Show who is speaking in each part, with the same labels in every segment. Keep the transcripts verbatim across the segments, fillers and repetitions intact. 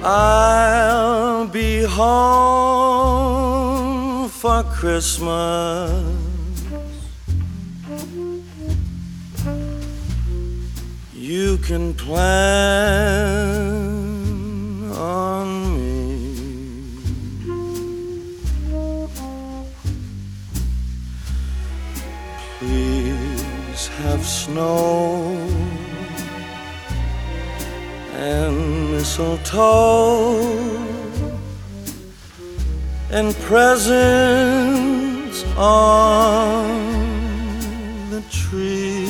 Speaker 1: I'll be home for Christmas. You can plan on me. Please have snow and mistletoe and presents on the tree.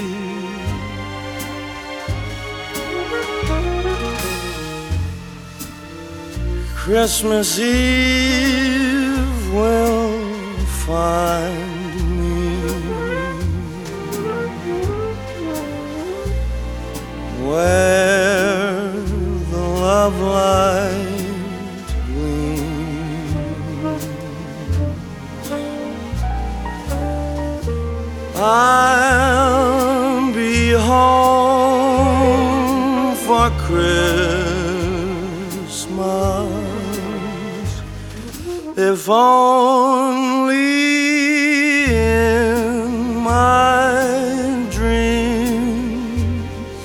Speaker 1: Christmas Eve will find me where the love light gleams. I'll be home for Christmas, if only in my dreams.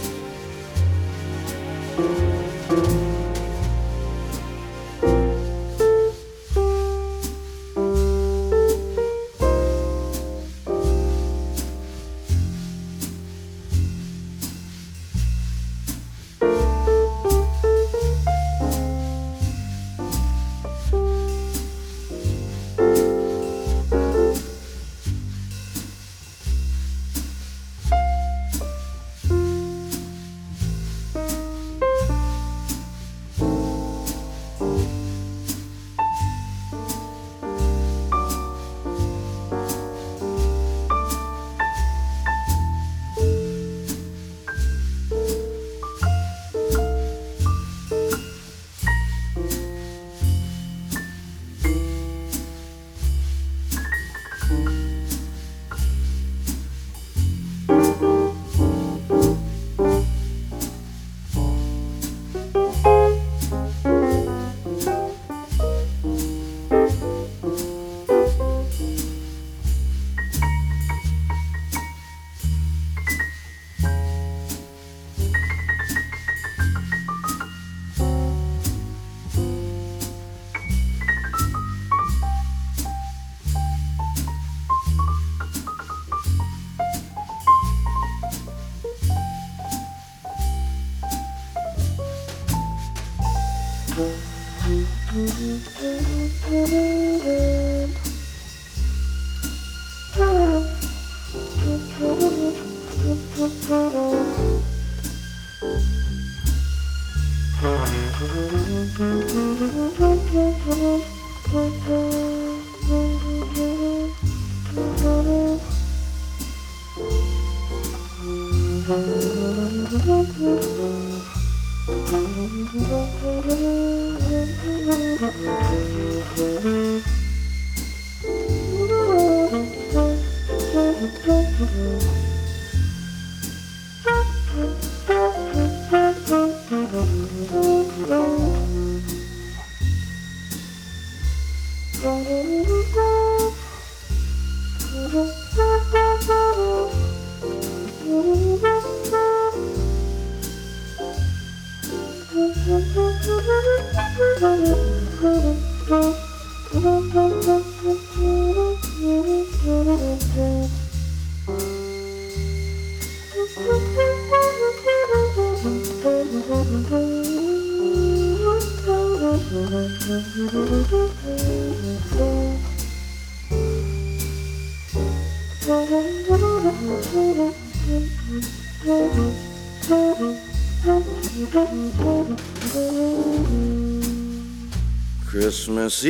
Speaker 1: Christmas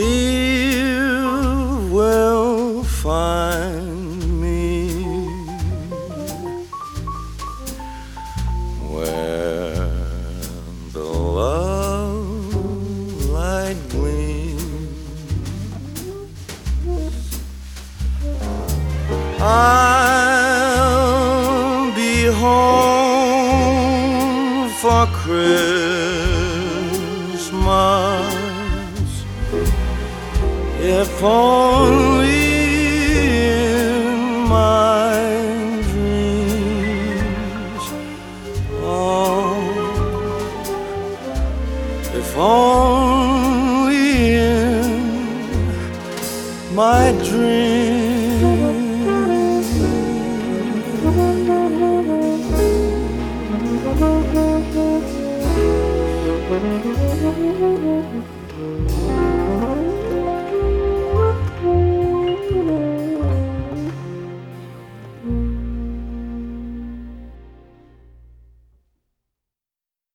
Speaker 1: Eve will find me where the love light gleams. I'll be home for Christmas, if only in my dreams. Oh, if only in my dreams.